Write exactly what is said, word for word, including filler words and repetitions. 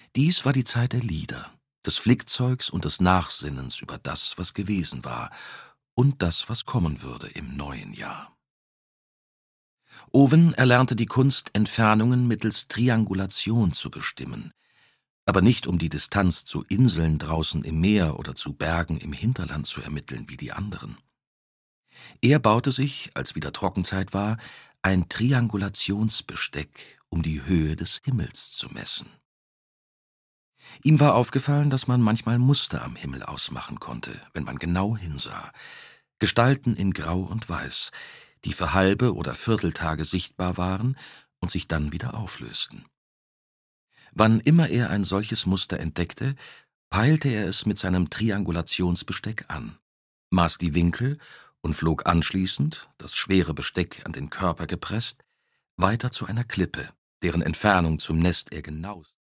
Dies war die Zeit der Lieder, des Flickzeugs und des Nachsinnens über das, was gewesen war, und das, was kommen würde im neuen Jahr. Owen erlernte die Kunst, Entfernungen mittels Triangulation zu bestimmen, aber nicht um die Distanz zu Inseln draußen im Meer oder zu Bergen im Hinterland zu ermitteln wie die anderen. Er baute sich, als wieder Trockenzeit war, ein Triangulationsbesteck, um die Höhe des Himmels zu messen. Ihm war aufgefallen, dass man manchmal Muster am Himmel ausmachen konnte, wenn man genau hinsah. Gestalten in Grau und Weiß, die für halbe oder Vierteltage sichtbar waren und sich dann wieder auflösten. Wann immer er ein solches Muster entdeckte, peilte er es mit seinem Triangulationsbesteck an, maß die Winkel und flog anschließend, das schwere Besteck an den Körper gepresst, weiter zu einer Klippe, deren Entfernung zum Nest er genau